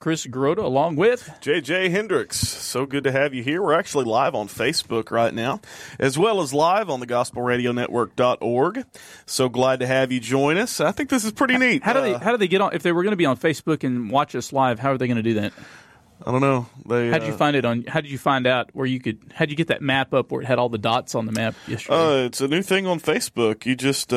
Chris Grota, along with JJ Hendricks. So good to have you here. We're actually live on Facebook right now, as well as live on the gospelradionetwork.org. So glad to have you join us. I think this is pretty neat. How do they get on? If they were going to be on Facebook and watch us live, how are they going to do that? I don't know. How did you find it on? How did you find out where you could? How did you get that map up where it had all the dots on the map yesterday? It's a new thing on Facebook. You just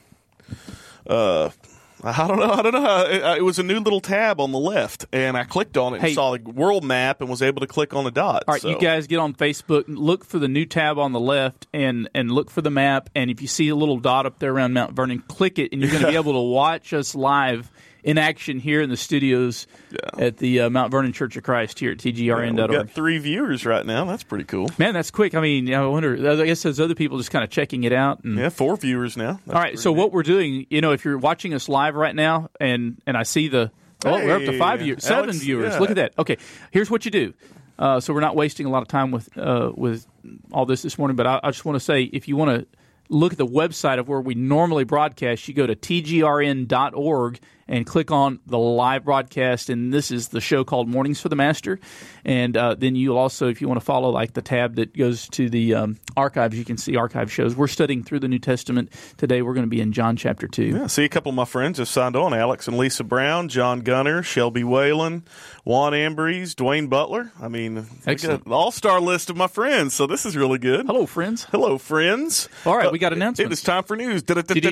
I don't know. It was a new little tab on the left, and I clicked on it and saw the world map and was able to click on the dots. All right, you guys get on Facebook, look for the new tab on the left, and look for the map. And if you see a little dot up there around Mount Vernon, click it, and you're going to be able to watch us live in action here in the studios at the Mount Vernon Church of Christ here at TGRN.org. We've got 3 viewers right now. That's pretty cool. Man, that's quick. I mean, I wonder, I guess there's other people just kind of checking it out. And, 4 viewers now. All right, so what we're doing, if you're watching us live right now, and I see we're up to 5 viewers, 7 viewers. Look at that. Okay, here's what you do. So we're not wasting a lot of time with all this morning, but I just want to say, if you want to look at the website of where we normally broadcast, you go to tgrn.org and click on the live broadcast, and this is the show called Mornings for the Master. And then you'll also, if you want to follow like the tab that goes to the archives, you can see archive shows. We're studying through the New Testament. Today we're going to be in John chapter 2. Yeah, see a couple of my friends have signed on, Alex and Lisa Brown, John Gunner, Shelby Whalen, Juan Ambrose, Dwayne Butler. I mean, excellent. An all-star list of my friends, so this is really good. Hello, friends. Hello, friends. All right, we got announcements. It is time for news.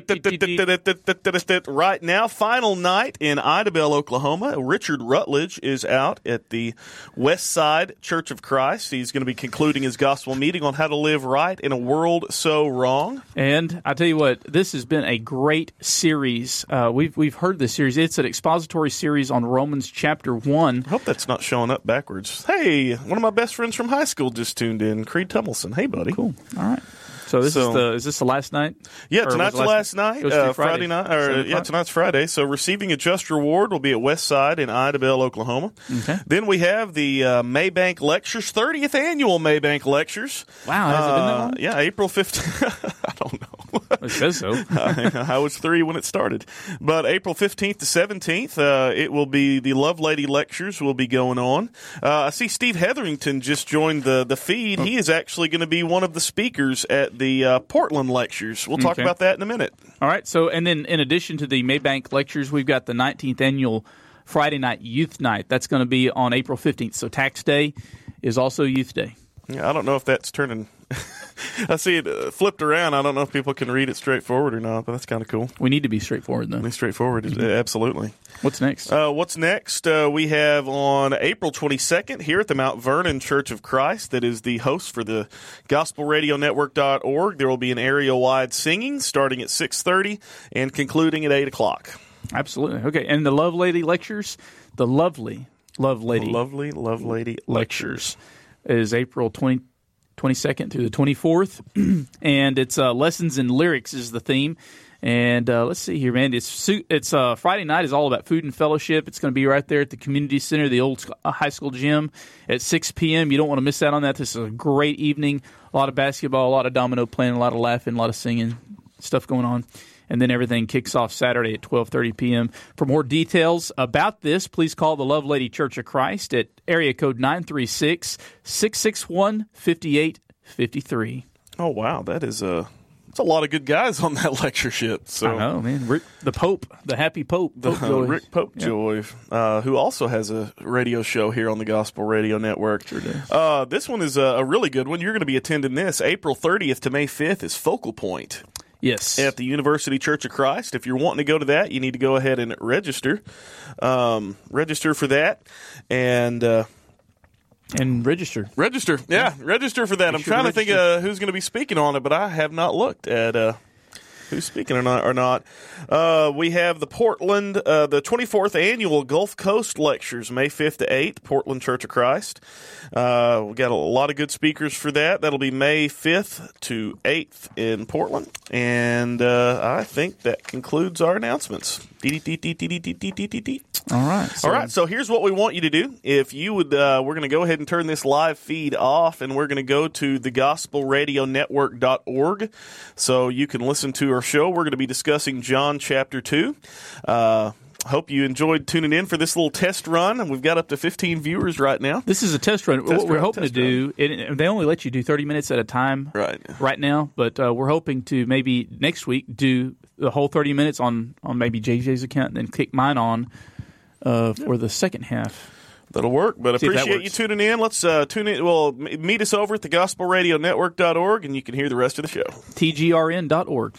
Right now, final night in Idabel, Oklahoma. Richard Rutledge is out at the West Side Church of Christ. He's going to be concluding his gospel meeting on how to live right in a world so wrong. And I tell you what, this has been a great series. We've heard this series. It's an expository series on Romans chapter 1. I hope that's not showing up backwards. Hey, one of my best friends from high school just tuned in, Creed Tummelson. Hey, buddy. Cool. All right. So is this the last night? Yeah, tonight's the last night. Friday night. Tonight's Friday. So receiving a just reward will be at West Side in Idabel, Oklahoma. Okay. Then we have the Maybank Lectures, 30th annual Maybank Lectures. Wow, has it been that long? Yeah, April 15th. I don't know. It says so. I was 3 when it started. But April 15th to 17th, it will be the Love Lady Lectures will be going on. I see Steve Hetherington just joined the feed. He is actually going to be one of the speakers at the Portland Lectures. We'll talk about that in a minute. All right. So, and then in addition to the Maybank Lectures, we've got the 19th annual Friday Night Youth Night. That's going to be on April 15th. So Tax Day is also Youth Day. Yeah, I don't know if that's turning... I see it flipped around. I don't know if people can read it straightforward or not, but that's kind of cool. We need to be straightforward, though. Straightforward, absolutely. What's next? We have on April 22nd here at the Mount Vernon Church of Christ, that is the host for the GospelRadioNetwork.org. There will be an area-wide singing starting at 6:30 and concluding at 8 o'clock. Absolutely. Okay, and the Love Lady Lectures, the Lovely Love Lady Lectures is April 22nd through the 24th, and it's lessons in lyrics is the theme. And let's see here, man. It's Friday night is all about food and fellowship. It's going to be right there at the community center, the old high school gym, at 6 p.m. You don't want to miss out on that. This is a great evening. A lot of basketball, a lot of domino playing, a lot of laughing, a lot of singing, stuff going on. And then everything kicks off Saturday at 12:30 p.m. For more details about this, please call the Love Lady Church of Christ at area code 936-661-5853. Oh, wow. That's a lot of good guys on that lectureship. So. I know, man. The Pope, the happy Pope. Rick Popejoy, who also has a radio show here on the Gospel Radio Network. Sure does. This one is a really good one. You're going to be attending this. April 30th to May 5th is Focal Point. Yes. At the University Church of Christ. If you're wanting to go to that, you need to go ahead and register. Register for that. And register. Register. Yeah, register for that. I'm trying to think who's going to be speaking on it, but I have not looked at who's speaking or not. We have the Portland, the 24th annual Gulf Coast Lectures, May 5th to 8th, Portland Church of Christ. We got a lot of good speakers for that. That'll be May 5th to 8th in Portland. And I think that concludes our announcements. All right. All right. So here's what we want you to do. If you would, we're going to go ahead and turn this live feed off, and we're going to go to thegospelradionetwork.org so you can listen to our show. We're going to be discussing John chapter 2. hope you enjoyed tuning in for this little test run. And we've got up to 15 viewers right now. This is a test run. What we're hoping to do, they only let you do 30 minutes at a time right now, but we're hoping to maybe next week do the whole 30 minutes on maybe JJ's account and then kick mine on for the second half. That'll work, but appreciate you tuning in. Let's tune in. Well, meet us over at thegospelradionetwork.org, and you can hear the rest of the show. TGRN.org.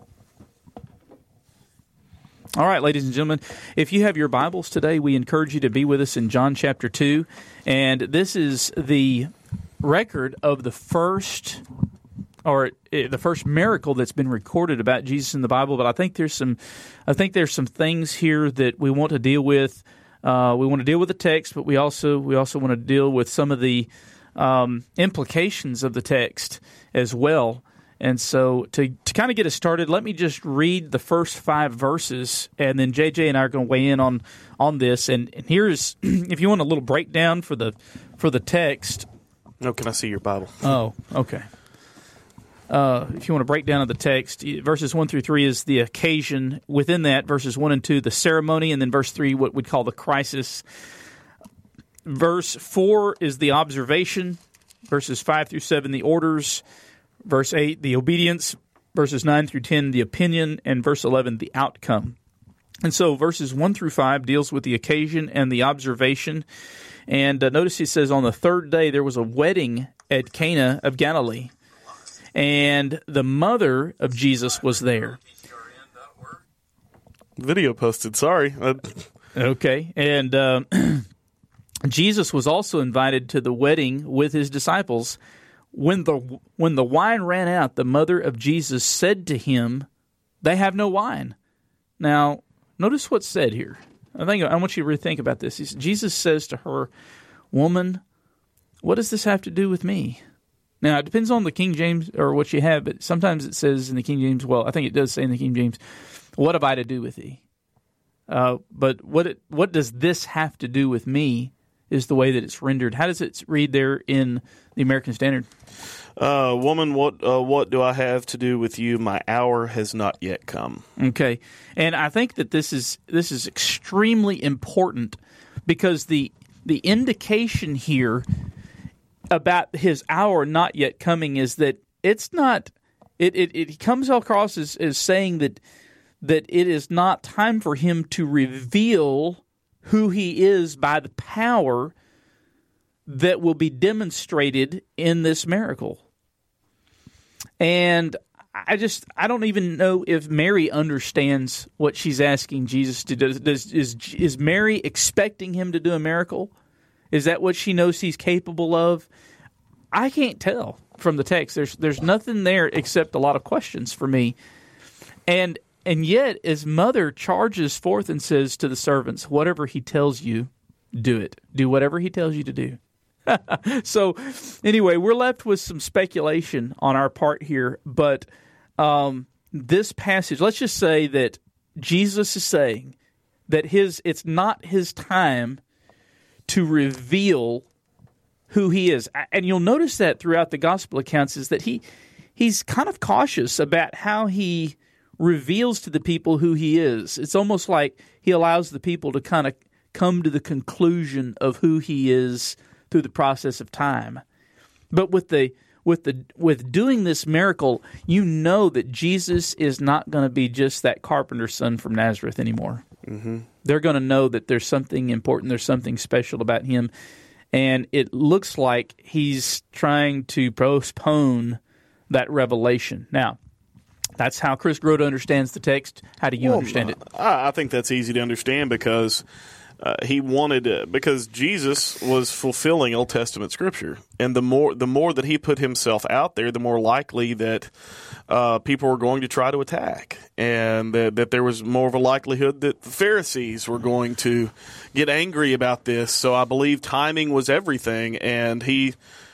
All right, ladies and gentlemen, if you have your Bibles today, we encourage you to be with us in John chapter 2. And this is the record of the first miracle that's been recorded about Jesus in the Bible. But I think there's some things here that we want to deal with. We want to deal with the text, but we also want to deal with some of the implications of the text as well. And so to kind of get us started, let me just read the first 5 verses, and then JJ and I are going to weigh in on this. And here's, if you want a little breakdown for the text. No, can I see your Bible? Oh, okay. If you want a breakdown of the text, verses 1 through 3 is the occasion. Within that, verses 1 and 2, the ceremony, and then verse 3, what we'd call the crisis. Verse 4 is the observation. Verses 5 through 7, the orders. Verse 8, the obedience. Verses 9 through 10, the opinion. And verse 11, the outcome. And so verses 1 through 5 deals with the occasion and the observation. And notice he says, on the third day there was a wedding at Cana of Galilee, and the mother of Jesus was there. Video posted, sorry. Okay, and Jesus was also invited to the wedding with his disciples. When the wine ran out, the mother of Jesus said to him, "They have no wine." Now, notice what's said here. I want you to really think about this. Jesus says to her, "Woman, what does this have to do with me?" Now, it depends on the King James or what you have, but sometimes it says in the King James, well, I think it does say in the King James, "What have I to do with thee?" But what does this have to do with me is the way that it's rendered. How does it read there in the American Standard? Woman, what do I have to do with you? My hour has not yet come. Okay, and I think that this is extremely important because the indication here about his hour not yet coming is that it's not. It comes across as saying that it is not time for him to reveal who he is by the power that will be demonstrated in this miracle. And I don't even know if Mary understands what she's asking Jesus to do. Is Mary expecting him to do a miracle? Is that what she knows he's capable of? I can't tell from the text. There's nothing there except a lot of questions for me. And yet, his mother charges forth and says to the servants, "Whatever he tells you, do it. Do whatever he tells you to do." So, anyway, we're left with some speculation on our part here. But this passage, let's just say that Jesus is saying that it's not his time to reveal who he is. And you'll notice that throughout the gospel accounts is that he's kind of cautious about how he reveals to the people who he is. It's almost like he allows the people to kind of come to the conclusion of who he is through the process of time. But with doing this miracle, you know that Jesus is not going to be just that carpenter's son from Nazareth anymore. Mm-hmm. They're going to know that there's something important, there's something special about him, and it looks like he's trying to postpone that revelation. Now, that's how Chris Grote understands the text. How do you understand it? I think that's easy to understand because because Jesus was fulfilling Old Testament Scripture, and the more that he put himself out there, the more likely that people were going to try to attack, and that there was more of a likelihood that the Pharisees were going to get angry about this. So I believe timing was everything, and he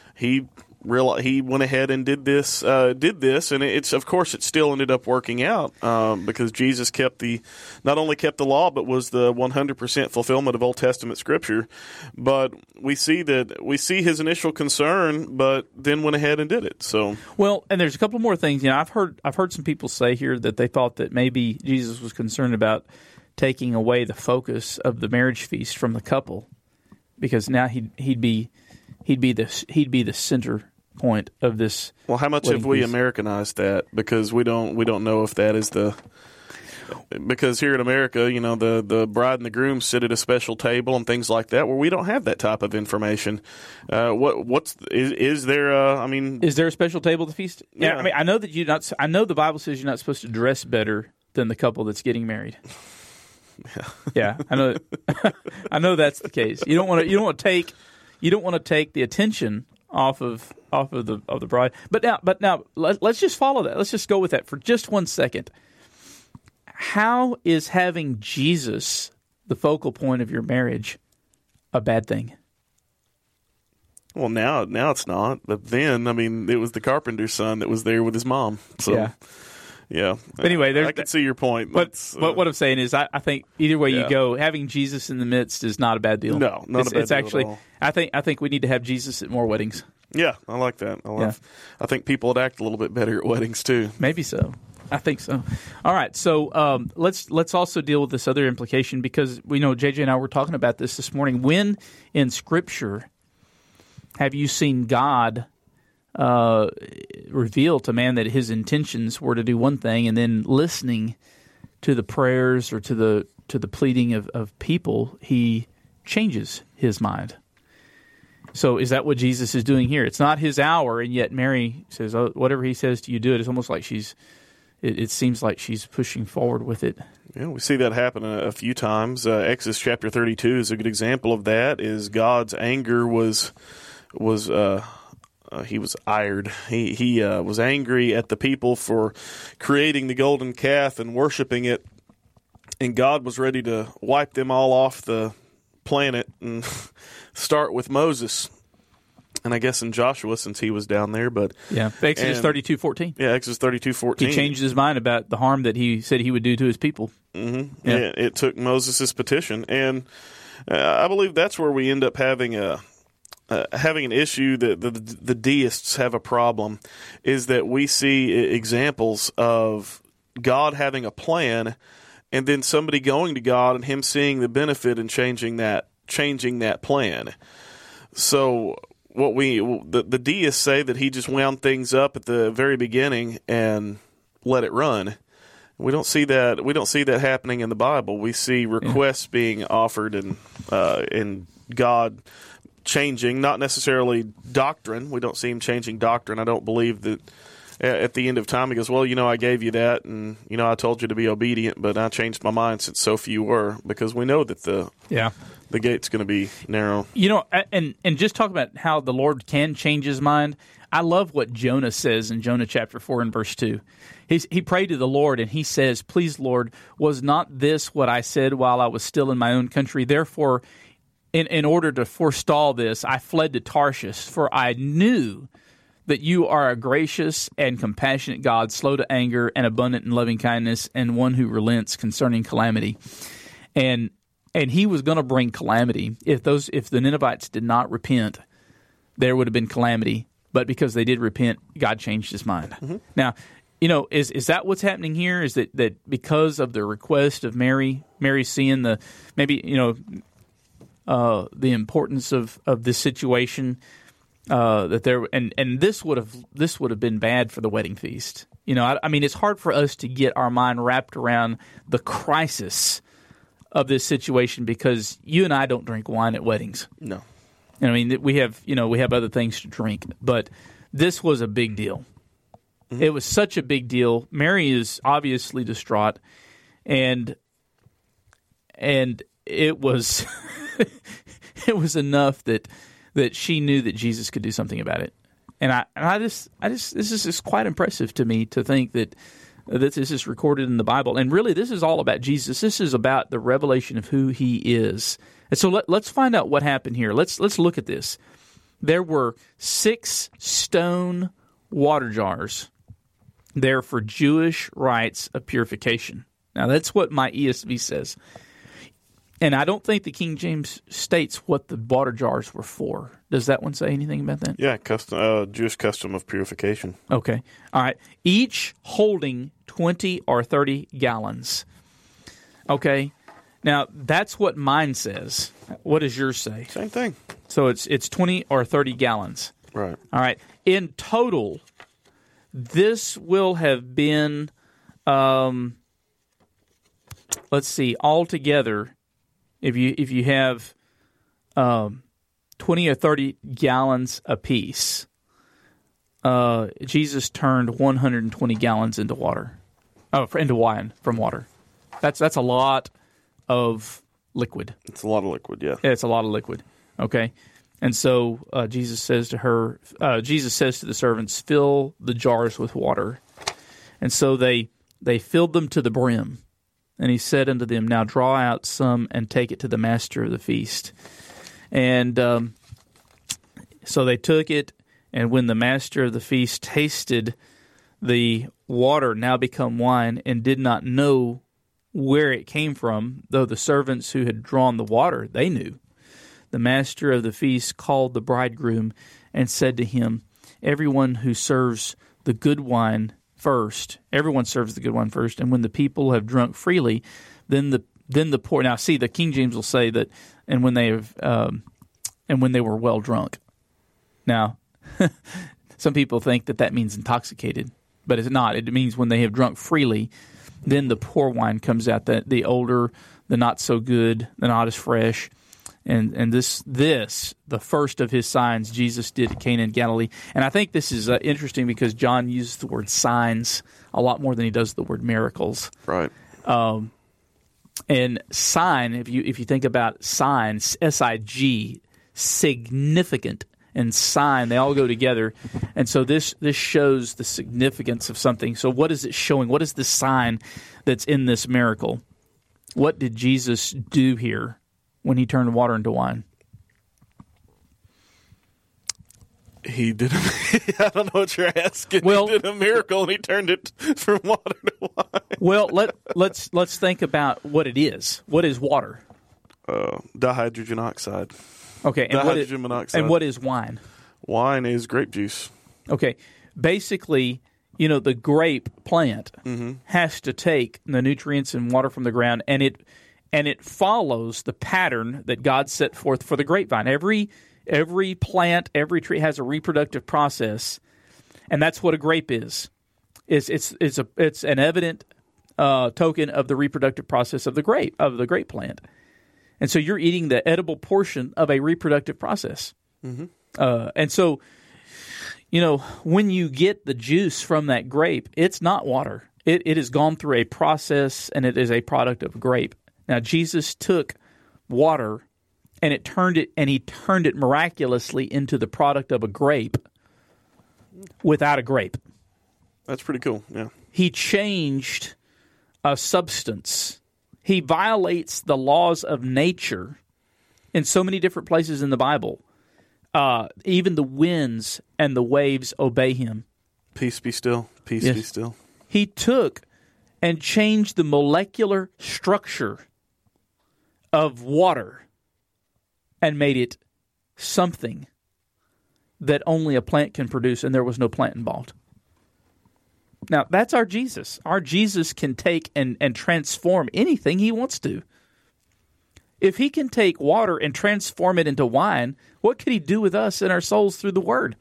went ahead and did this, and of course it still ended up working out because Jesus not only kept the law, but was the 100% fulfillment of Old Testament Scripture. But we see his initial concern, but then went ahead and did it. So well, and there's a couple more things. I've heard some people say here that they thought that maybe Jesus was concerned about taking away the focus of the marriage feast from the couple, because now he'd be the center point of this. Well, how much have we Americanized that? Because we don't know if that is the. Because here in America, the bride and the groom sit at a special table and things like that, where we don't have that type of information. Is there? Is there a special table at the feast? Yeah. I know that I know the Bible says you're not supposed to dress better than the couple that's getting married. Yeah, I know. I know that's the case. You don't want to take the attention off of the bride. But now let's just follow that. Let's just go with that for just 1 second. How is having Jesus the focal point of your marriage a bad thing? Well, now it's not. But then, it was the carpenter's son that was there with his mom. So, yeah. But anyway, I can see your point. But what I'm saying is, I think either way you go, having Jesus in the midst is not a bad deal. No, not a bad deal actually, at all. I think we need to have Jesus at more weddings. Yeah, I like that. I think people would act a little bit better at weddings too. Maybe so. I think so. All right, so let's also deal with this other implication, because we know JJ and I were talking about this morning. When in Scripture have you seen God reveal to man that his intentions were to do one thing, and then listening to the prayers or to the pleading of people, he changes his mind? So is that what Jesus is doing here? It's not his hour, and yet Mary says, "Oh, whatever he says to you, do it." It's almost like it seems like she's pushing forward with it. Yeah, we see that happen a few times. Exodus chapter 32 is a good example of that. Is God's anger was he was ired. He was angry at the people for creating the golden calf and worshiping it, and God was ready to wipe them all off the planet and start with Moses. And I guess in Joshua, since he was down there, but Exodus 32:14. Yeah, Exodus 32:14. He changed his mind about the harm that he said he would do to his people. Mm-hmm. Yeah, it took Moses' petition, and I believe that's where we end up having an issue that the deists have a problem, is that we see examples of God having a plan, and then somebody going to God and him seeing the benefit and changing that plan. So what the deists say that he just wound things up at the very beginning and let it run. We don't see that. We don't see that happening in the Bible. We see requests being offered and God changing, not necessarily doctrine. We don't see him changing doctrine. I don't believe that at the end of time he goes, "Well, I gave you that, and I told you to be obedient, but I changed my mind since so few were," because we know that the gate's going to be narrow. And just talk about how the Lord can change his mind. I love what Jonah says in Jonah chapter 4 and verse 2. He prayed to the Lord, and he says, "Please, Lord, was not this what I said while I was still in my own country? Therefore, in order to forestall this, I fled to Tarshish, for I knew that you are a gracious and compassionate God, slow to anger and abundant in loving kindness, and one who relents concerning calamity." And he was going to bring calamity. If the Ninevites did not repent, there would have been calamity. But because they did repent, God changed his mind. Mm-hmm. Now, is that what's happening here? Is that because of the request of Mary seeing the importance of this situation, that there and this would have been bad for the wedding feast. It's hard for us to get our mind wrapped around the crisis of this situation, because you and I don't drink wine at weddings. No. We have other things to drink, but this was a big deal. Mm-hmm. It was such a big deal. Mary is obviously distraught, and it was it was enough that she knew that Jesus could do something about it. And I just this is just quite impressive to me to think that this is recorded in the Bible. And really, this is all about Jesus. This is about the revelation of who he is. And so let's find out what happened here. Let's look at this. There were 6 stone water jars there for Jewish rites of purification. Now, that's what my ESV says. And I don't think the King James states what the water jars were for. Does that one say anything about that? Yeah, Jewish custom of purification. Okay. All right. Each holding 20 or 30 gallons. Okay. Now, that's what mine says. What does yours say? Same thing. So it's 20 or 30 gallons. Right. All right. In total, this will have been, let's see, altogether, if you have 20 or 30 gallons apiece, Jesus turned 120 gallons into water. Into wine from water. That's a lot of liquid. It's a lot of liquid, yeah. It's a lot of liquid. Okay. And so Jesus says to the servants, fill the jars with water. And so they filled them to the brim. And he said unto them, now draw out some and take it to the master of the feast. And so they took it, and when the master of the feast tasted the water now become wine and did not know where it came from, though the servants who had drawn the water, they knew, the master of the feast called the bridegroom and said to him, everyone serves the good wine first, and when the people have drunk freely, then the poor. Now, see, the King James will say that, and when they were well drunk. Now, some people think that means intoxicated, but it's not. It means when they have drunk freely, then the poor wine comes out, the older, the not so good, the not as fresh. And this the first of his signs Jesus did at Cana in Galilee. And I think this is interesting because John uses the word signs a lot more than he does the word miracles. Right. And sign, if you think about signs, S-I-G, significant, and sign, they all go together. And so this shows the significance of something. So what is it showing? What is the sign that's in this miracle? What did Jesus do here when he turned water into wine? He did I don't know what you're asking. Well, he did a miracle and he turned it from water to wine. Well, let's think about what it is. What is water? Dihydrogen oxide. Okay, and dihydrogen monoxide. And what is wine? Wine is grape juice. Okay, basically, the grape plant has to take the nutrients and water from the ground, and it follows the pattern that God set forth for the grapevine. Every plant, every tree has a reproductive process, and that's what a grape is. It's an evident token of the reproductive process of the grape plant. And so you're eating the edible portion of a reproductive process. Mm-hmm. And so, when you get the juice from that grape, it's not water. It has gone through a process, and it is a product of a grape. Now, Jesus took water, and he turned it miraculously into the product of a grape without a grape. That's pretty cool, yeah. He changed a substance. He violates the laws of nature in so many different places in the Bible. Even the winds and the waves obey him. Peace be still. Peace be still. He took and changed the molecular structure of water and made it something that only a plant can produce, and there was no plant involved. Now, that's our Jesus. Our Jesus can take and transform anything he wants to. If he can take water and transform it into wine, what could he do with us and our souls through the Word?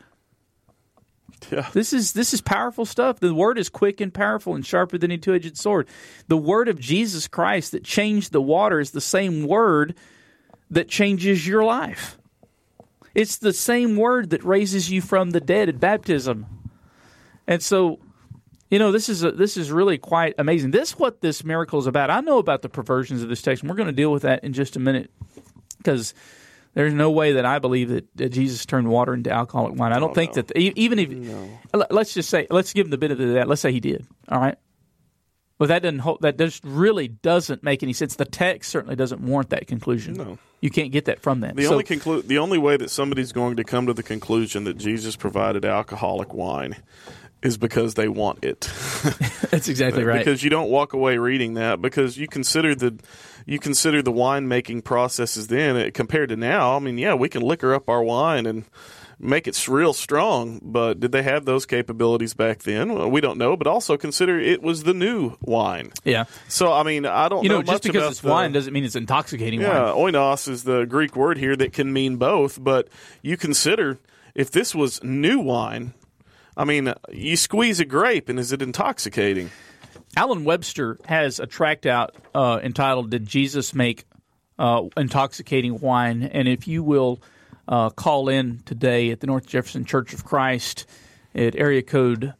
Yeah. This is powerful stuff. The Word is quick and powerful and sharper than a two-edged sword. The Word of Jesus Christ that changed the water is the same Word that changes your life. It's the same Word that raises you from the dead at baptism. And so, this is really quite amazing. This is what this miracle is about. I know about the perversions of this text, and we're going to deal with that in just a minute, because there's no way that I believe that Jesus turned water into alcoholic wine. I don't think that even if let's just say, let's give him the benefit of that. Let's say he did. All right. Well, that just really doesn't make any sense. The text certainly doesn't warrant that conclusion. No. You can't get that from that. The only way that somebody's going to come to the conclusion that Jesus provided alcoholic wine is because they want it. That's exactly right. Because you don't walk away reading that, because you consider the winemaking processes then compared to now. I mean, yeah, we can liquor up our wine and make it real strong, but did they have those capabilities back then? Well, we don't know, but also consider it was the new wine. Yeah. So, I mean, I don't know much just because about it's wine doesn't mean it's intoxicating wine. Yeah, oinos is the Greek word here that can mean both, but you consider if this was new wine, I mean, you squeeze a grape and is it intoxicating? Alan Webster has a tract out entitled, Did Jesus Make Intoxicating Wine? And if you will call in today at the North Jefferson Church of Christ at area code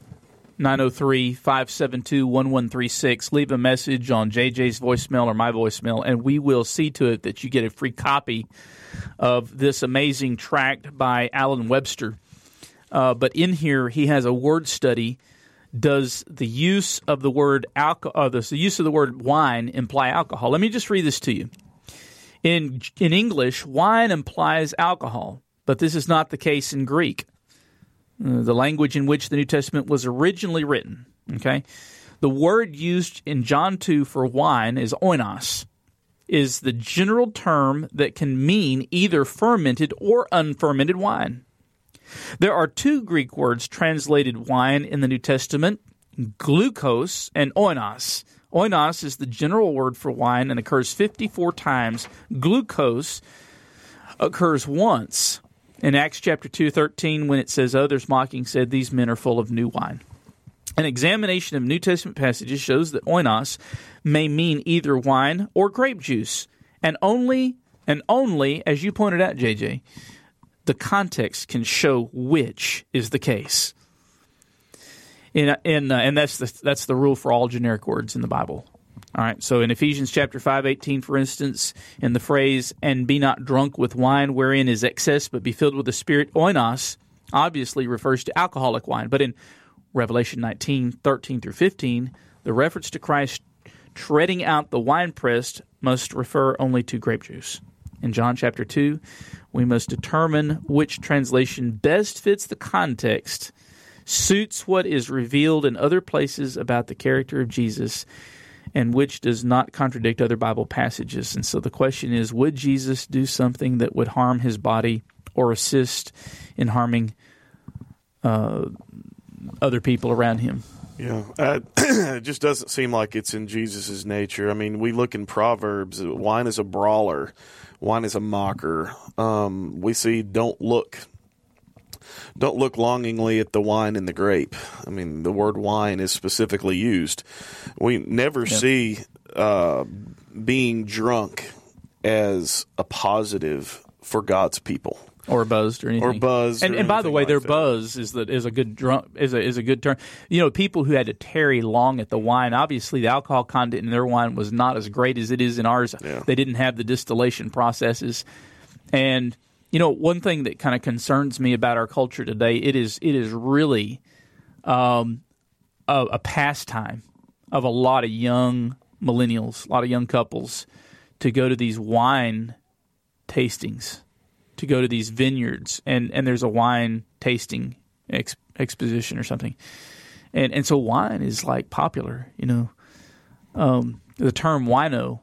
903-572-1136. Leave a message on JJ's voicemail or my voicemail, and we will see to it that you get a free copy of this amazing tract by Alan Webster. But in here, he has a word study. Does the use of the word does the use of the word wine imply alcohol? Let me just read this to you. In English, wine implies alcohol, but this is not the case in Greek, the language in which the New Testament was originally written. Okay, the word used in John 2 for wine is oinos, is the general term that can mean either fermented or unfermented wine. There are two Greek words translated wine in the New Testament, glucose and oinos. Oinos is the general word for wine and occurs 54 times. Glucose occurs once in Acts chapter 2:13 when it says, Others mocking said, These men are full of new wine. An examination of New Testament passages shows that oinos may mean either wine or grape juice. And only, as you pointed out, JJ, the context can show which is the case. And that's the rule for all generic words in the Bible. All right. So in Ephesians chapter 5:18, for instance, in the phrase "and be not drunk with wine, wherein is excess, but be filled with the Spirit," oinos obviously refers to alcoholic wine. But in Revelation 19:13 through 15, the reference to Christ treading out the winepress must refer only to grape juice. In John chapter 2, we must determine which translation best fits the context, suits what is revealed in other places about the character of Jesus, and which does not contradict other Bible passages. And so the question is, would Jesus do something that would harm his body or assist in harming other people around him? Yeah, it just doesn't seem like it's in Jesus' nature. I mean, we look in Proverbs, wine is a brawler, wine is a mocker. We see don't look longingly at the wine and the grape. I mean, the word wine is specifically used. We never see being drunk as a positive for God's people. Or buzzed or anything. Or buzzed. And by the way, their buzz is a good term. You know, people who had to tarry long at the wine, obviously the alcohol content in their wine was not as great as it is in ours. Yeah. They didn't have the distillation processes. And you know, one thing that kind of concerns me about our culture today, it is really a pastime of a lot of young millennials, a lot of young couples, to go to these wine tastings, to go to these vineyards, and there's a wine tasting exposition or something. And so wine is like popular, you know. The term wino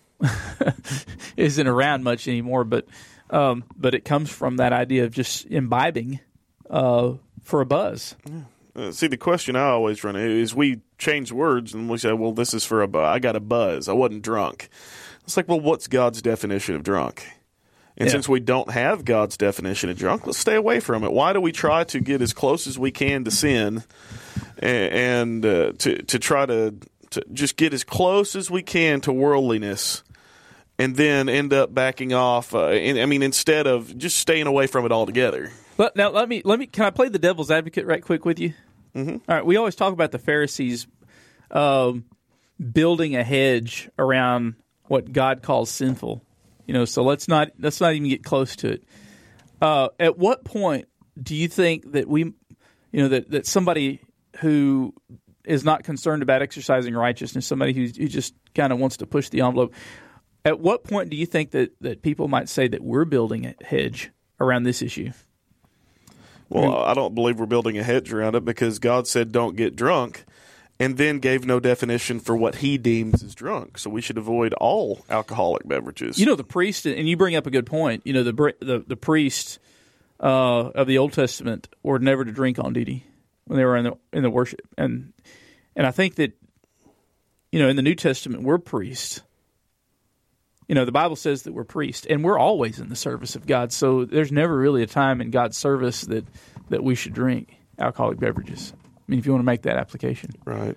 isn't around much anymore, but it comes from that idea of just imbibing for a buzz. Yeah. See, the question I always run is we change words and we say, well, this is for a buzz. I got a buzz. I wasn't drunk. It's like, well, what's God's definition of drunk? And since we don't have God's definition of drunk, let's stay away from it. Why do we try to get as close as we can to sin and to try to just get as close as we can to worldliness and then end up backing off? Instead of just staying away from it altogether. But now let me. Can I play the devil's advocate right quick with you? Mm-hmm. All right. We always talk about the Pharisees building a hedge around what God calls sinful. You know, so let's not even get close to it. At what point do you think that that somebody who is not concerned about exercising righteousness, somebody who just kind of wants to push the envelope, at what point do you think that people might say that we're building a hedge around this issue? Well, I don't believe we're building a hedge around it because God said don't get drunk and then gave no definition for what he deems as drunk. So we should avoid all alcoholic beverages. You know, the priest, and you bring up a good point, you know, the priest of the Old Testament were never to drink on duty when they were in the worship. And I think that, you know, in the New Testament, we're priests. You know, the Bible says that we're priests, and we're always in the service of God. So there's never really a time in God's service that we should drink alcoholic beverages. I mean, if you want to make that application. Right.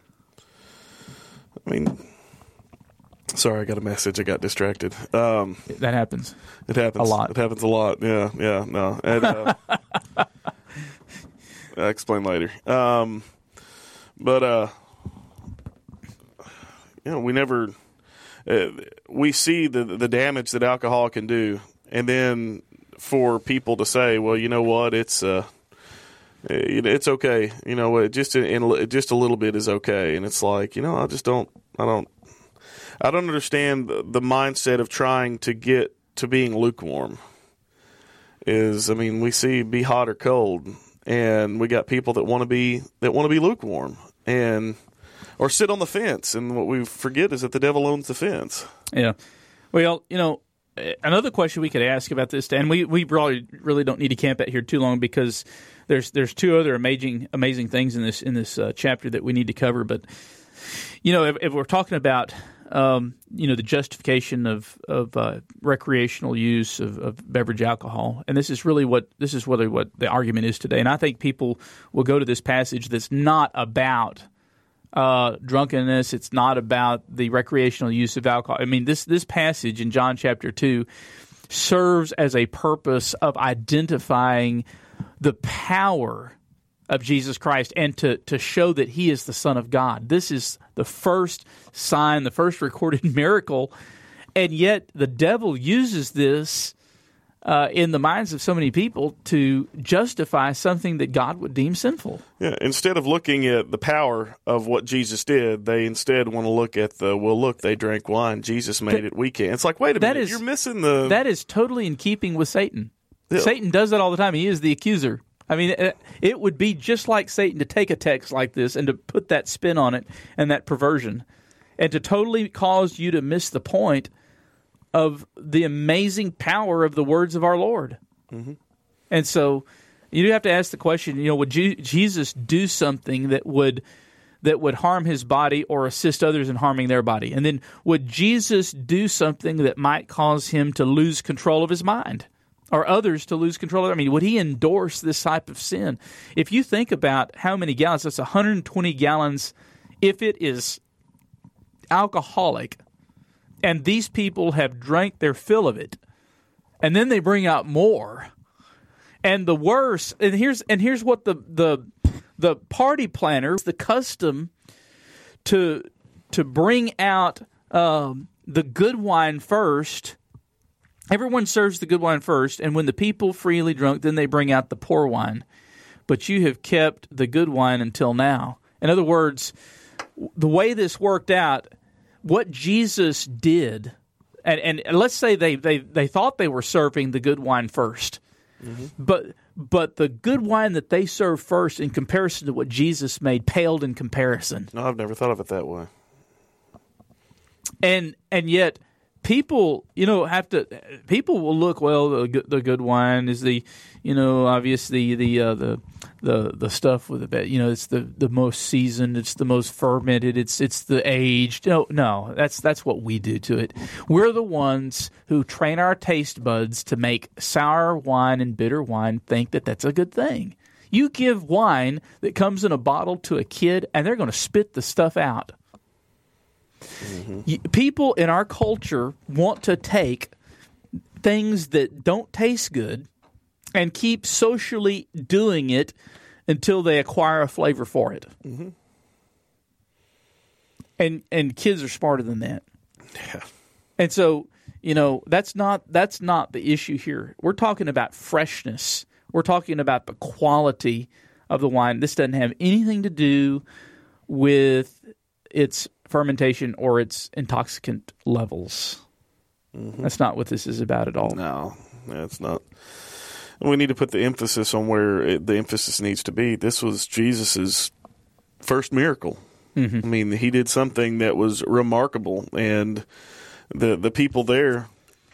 I mean, sorry, I got a message. I got distracted. That happens. It happens. A lot. It happens a lot. Yeah, no. And, I'll explain later. But you know, we never... we see the damage that alcohol can do, and then for people to say, "Well, you know what? It's okay. You know, just a little bit is okay." And it's like, you know, I don't understand the mindset of trying to get to being lukewarm. I mean, we see be hot or cold, and we got people that want to be lukewarm or sit on the fence, and what we forget is that the devil owns the fence. Yeah. Well, you know, another question we could ask about this, and we probably really don't need to camp out here too long because there's two other amazing things in this chapter that we need to cover. But you know, if we're talking about you know, the justification of recreational use of beverage alcohol, and this is really what the argument is today. And I think people will go to this passage that's not about drunkenness. It's not about the recreational use of alcohol. I mean, this passage in John chapter 2 serves as a purpose of identifying the power of Jesus Christ and to show that he is the Son of God. This is the first sign, the first recorded miracle, and yet the devil uses this in the minds of so many people to justify something that God would deem sinful. Yeah, instead of looking at the power of what Jesus did, they instead want to look at look, they drank wine. Jesus made it, we can't. It's like, wait a minute, you're missing the... That is totally in keeping with Satan. Yeah. Satan does that all the time. He is the accuser. I mean, it would be just like Satan to take a text like this and to put that spin on it and that perversion and to totally cause you to miss the point of the amazing power of the words of our Lord. Mm-hmm. And so you do have to ask the question, you know, would Jesus do something that would harm his body or assist others in harming their body? And then would Jesus do something that might cause him to lose control of his mind or others to lose control of I mean, would he endorse this type of sin? If you think about how many gallons, that's 120 gallons if it is alcoholic, and these people have drank their fill of it, and then they bring out more. And the worst, and here's what the party planners, the custom to bring out the good wine first. Everyone serves the good wine first, and when the people freely drunk, then they bring out the poor wine. But you have kept the good wine until now. In other words, the way this worked out, what Jesus did, and let's say they thought they were serving the good wine first, mm-hmm. but the good wine that they served first in comparison to what Jesus made paled in comparison. No, I've never thought of it that way. And yet people, you know, people will look, well, the good wine is the, you know, obviously the stuff with the, you know, it's the most seasoned, it's the most fermented, it's the aged. No, that's what we do to it. We're the ones who train our taste buds to make sour wine and bitter wine think that that's a good thing. You give wine that comes in a bottle to a kid, and they're going to spit the stuff out. Mm-hmm. People in our culture want to take things that don't taste good and keep socially doing it until they acquire a flavor for it. Mm-hmm. And kids are smarter than that. Yeah. And so, you know, that's not the issue here. We're talking about freshness. We're talking about the quality of the wine. This doesn't have anything to do with its fermentation or its intoxicant levels. Mm-hmm. That's not what this is about at all. No, it's not. we need to put the emphasis on where the emphasis needs to be. This was Jesus's first miracle. I mean, he did something that was remarkable, and the people there,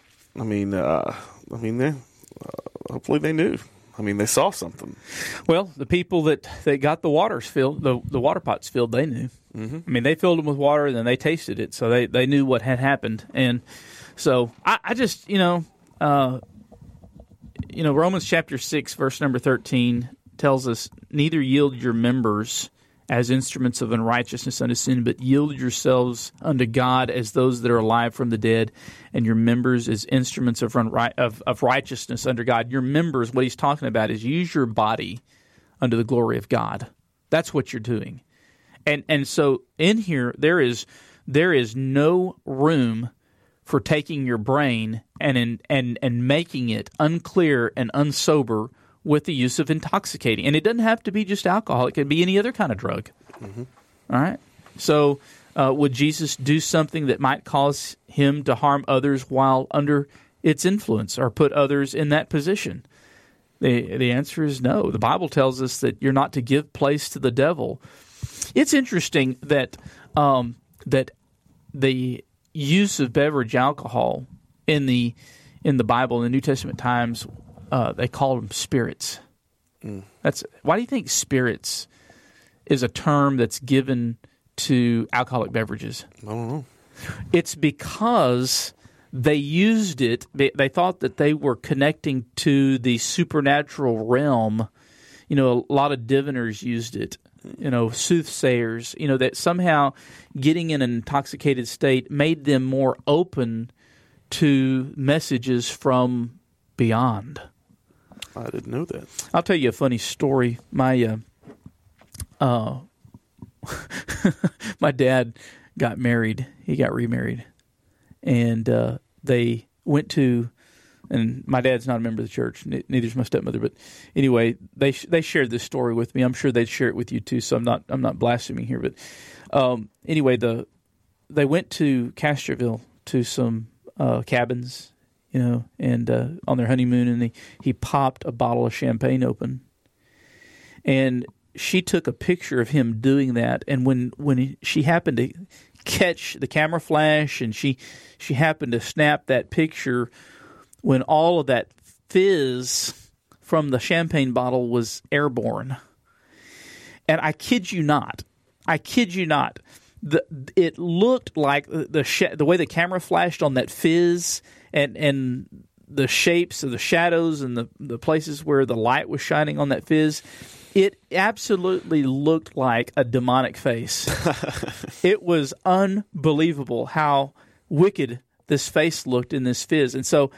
they hopefully they knew. I mean, they saw something. Well, the people that got the waters filled, the water pots filled, they knew. I mean, they filled them with water, and then they tasted it, so they knew what had happened. And so I just, Romans chapter 6, verse number 13 tells us, neither yield your members as instruments of unrighteousness unto sin, but yield yourselves unto God as those that are alive from the dead, and your members as instruments of righteousness unto God. Your members, what he's talking about is use your body unto the glory of God. That's what you're doing. And so in here, there is no room for taking your brain and making it unclear and unsober with the use of intoxicating. And it doesn't have to be just alcohol. It can be any other kind of drug. All right? So would Jesus do something that might cause him to harm others while under its influence or put others in that position? The answer is no. The Bible tells us that you're not to give place to the devil. It's interesting that that the use of beverage alcohol in the Bible, in the New Testament times, they call them spirits. Why do you think spirits is a term that's given to alcoholic beverages? I don't know. It's because they used it. They thought that they were connecting to the supernatural realm. A lot of diviners used it. Soothsayers. That somehow getting in an intoxicated state made them more open to messages from beyond. I didn't know that. I'll tell you a funny story. My my dad got married. He got remarried, and they went to. And my dad's not a member of the church. Neither is my stepmother. But anyway, they shared this story with me. I'm sure they'd share it with you too. So I'm not blaspheming here. But anyway, they went to Castroville to some cabins. And on their honeymoon, and he popped a bottle of champagne open. And she took a picture of him doing that, and when she happened to catch the camera flash, and she happened to snap that picture when all of that fizz from the champagne bottle was airborne. And I kid you not, it looked like the way the camera flashed on that fizz and the shapes of the shadows and the places where the light was shining on that fizz, it absolutely looked like a demonic face. It was unbelievable how wicked this face looked in this fizz. And so,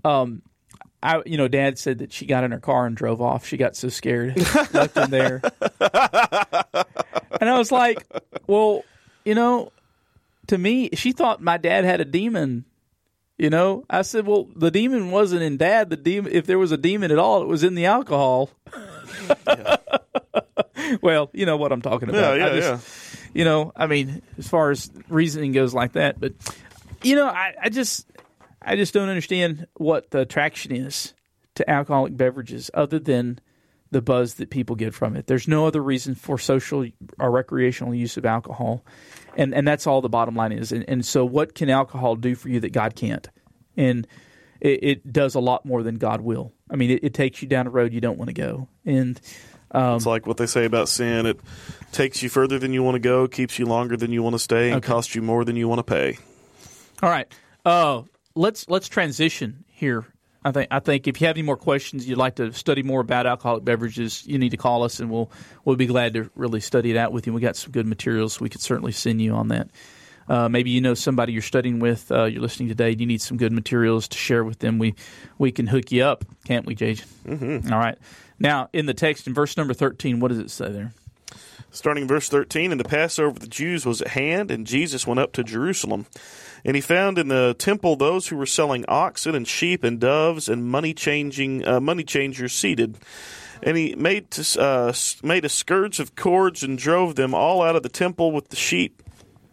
Dad said that she got in her car and drove off. She got so scared, left him there. And I was like, well, to me, she thought my dad had a demon. I said, well, the demon wasn't in Dad. The demon, if there was a demon at all, it was in the alcohol. Yeah. Well, you know what I'm talking about. Yeah. As far as reasoning goes like that, but I just don't understand what the attraction is to alcoholic beverages other than the buzz that people get from it. There's no other reason for social or recreational use of alcohol. And that's all the bottom line is. And so what can alcohol do for you that God can't? And it does a lot more than God will. I mean, it takes you down a road you don't want to go. And it's like what they say about sin. It takes you further than you want to go, keeps you longer than you want to stay, and costs you more than you want to pay. All right. Let's transition here. I think if you have any more questions, you'd like to study more about alcoholic beverages, you need to call us, and we'll be glad to really study it out with you. We got some good materials. We could certainly send you on that. Maybe somebody you're studying with, you're listening today, you need some good materials to share with them. We can hook you up, can't we, Jason? Mm-hmm. All right. Now, in the text, in verse number 13, what does it say there? Starting in verse 13, and the Passover of the Jews was at hand, and Jesus went up to Jerusalem. And he found in the temple those who were selling oxen and sheep and doves and money changers seated. And he made a scourge of cords and drove them all out of the temple with the sheep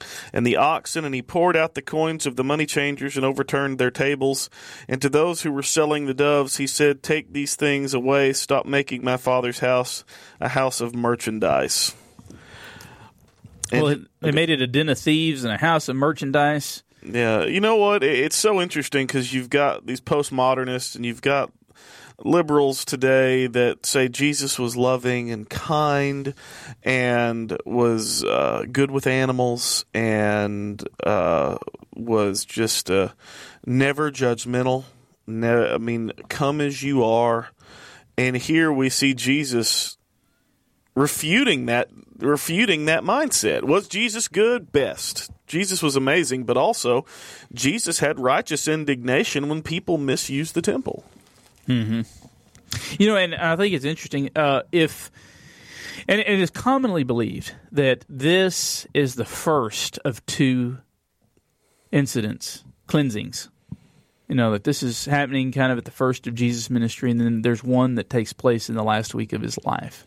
and the oxen, and he poured out the coins of the money changers and overturned their tables. And to those who were selling the doves, he said, "Take these things away. Stop making my Father's house a house of merchandise." Well, they made it a den of thieves and a house of merchandise. Yeah, you know what? It's so interesting because you've got these postmodernists and you've got liberals today that say Jesus was loving and kind and was good with animals and was just never judgmental. Come as you are. And here we see Jesus refuting that mindset. Was Jesus good? Best. Jesus was amazing, but also Jesus had righteous indignation when people misused the temple. Mm-hmm. You know, and I think it's interesting and it is commonly believed that this is the first of two incidents, cleansings. You know, that this is happening kind of at the first of Jesus' ministry, and then there's one that takes place in the last week of his life.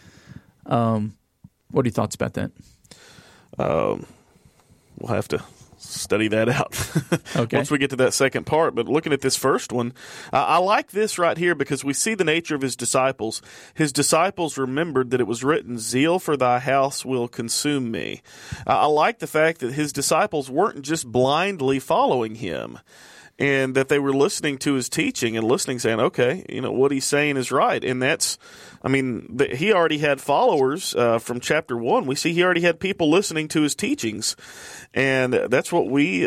What are your thoughts about that? We'll have to study that out okay. once we get to that second part. But looking at this first one, I like this right here because we see the nature of his disciples. His disciples remembered that it was written, "Zeal for thy house will consume me." I like the fact that his disciples weren't just blindly following him, and that they were listening to his teaching and listening, saying, okay, you know, what he's saying is right. And that's, he already had followers from chapter 1. We see he already had people listening to his teachings. And that's what we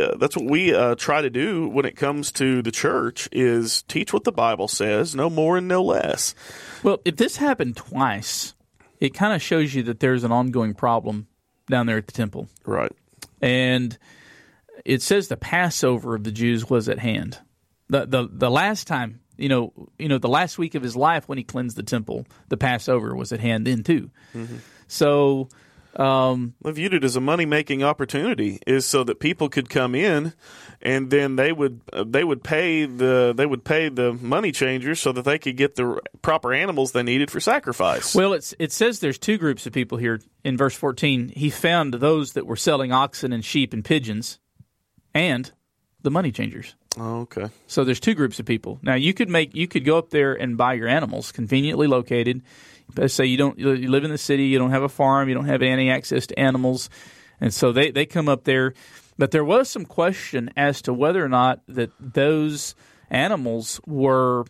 try to do when it comes to the church, is teach what the Bible says, no more and no less. Well, if this happened twice, it kind of shows you that there's an ongoing problem down there at the temple. Right. And it says the Passover of the Jews was at hand. The last time, the last week of his life when he cleansed the temple, the Passover was at hand then too. Mm-hmm. So I viewed it as a money-making opportunity, is so that people could come in, and then they would pay the money changers so that they could get the proper animals they needed for sacrifice. Well, it says there's two groups of people here in verse 14. He found those that were selling oxen and sheep and pigeons, and the money changers. Oh, okay. So there's two groups of people. Now you could go up there and buy your animals conveniently located. Let's say you live in the city, you don't have a farm, you don't have any access to animals, and so they come up there. But there was some question as to whether or not that those animals were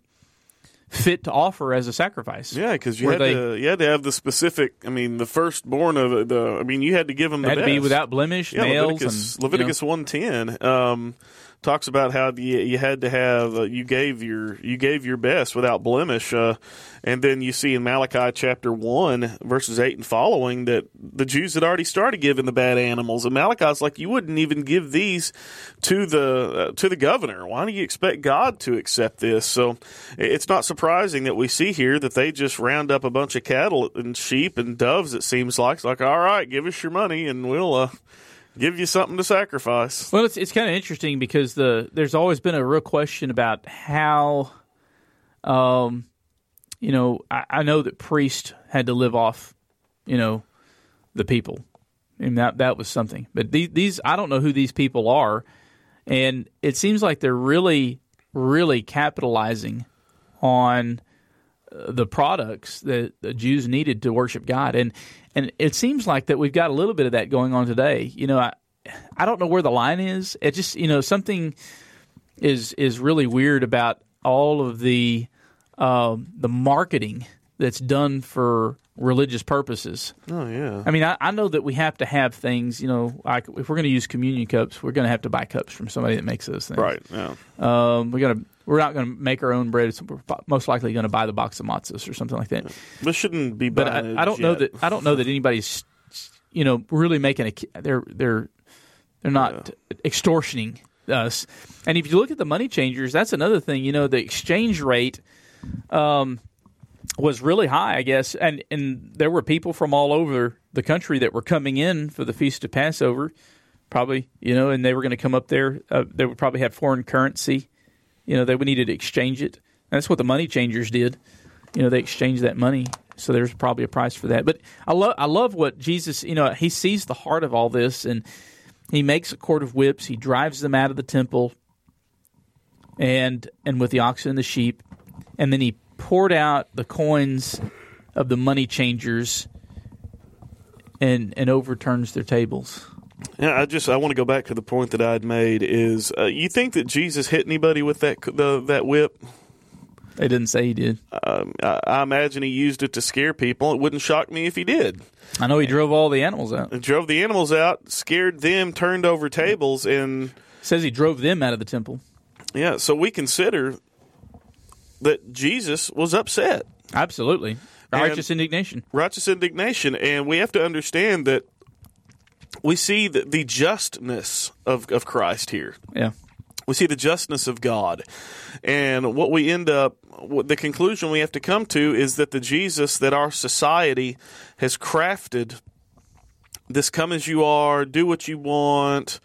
fit to offer as a sacrifice. Yeah, because you had to have the specific. The firstborn of you had to give them the best. Had to be without blemish, males. Leviticus 1:10 talks about how you had to have you gave your best without blemish, and then you see in Malachi chapter 1 verses 8 and following that the Jews had already started giving the bad animals, and Malachi's like, you wouldn't even give these to the governor. Why do you expect God to accept this? So it's not surprising that we see here that they just round up a bunch of cattle and sheep and doves. It seems like it's like, all right, give us your money and we'll give you something to sacrifice. Well, it's kind of interesting because there's always been a real question about how, I know that priests had to live off, the people, and that was something. But these I don't know who these people are, and it seems like they're really, really capitalizing on the products that the Jews needed to worship God. And it seems like that we've got a little bit of that going on today. I don't know where the line is. It just, something is really weird about all of the marketing that's done for religious purposes. Oh, yeah. I know that we have to have things, like if we're going to use communion cups, we're going to have to buy cups from somebody that makes those things. Right, yeah. We're not going to make our own bread. So we're most likely going to buy the box of matzahs or something like that. But shouldn't be. But I don't know that anybody's, really making they're not extortioning us. And if you look at the money changers, that's another thing. The exchange rate was really high, I guess, and there were people from all over the country that were coming in for the Feast of Passover, probably, and they were going to come up there. They would probably have foreign currency. They would need to exchange it. And that's what the money changers did. They exchanged that money, so there's probably a price for that. But I love what Jesus, he sees the heart of all this, and He makes a cord of whips. He drives them out of the temple, and with the oxen and the sheep, and then he poured out the coins of the money changers and overturns their tables. Yeah, I want to go back to the point that I had made. Is you think that Jesus hit anybody with that whip? They didn't say he did. I imagine he used it to scare people. It wouldn't shock me if he did. I know he drove all the animals out. He drove the animals out, scared them, turned over tables, and says he drove them out of the temple. Yeah, so we consider that Jesus was upset. Absolutely. Righteous indignation. Righteous indignation. And we have to understand that we see the justness of Christ here. Yeah. We see the justness of God. And what we the conclusion we have to come to is that the Jesus that our society has crafted, this come as you are, do what you want,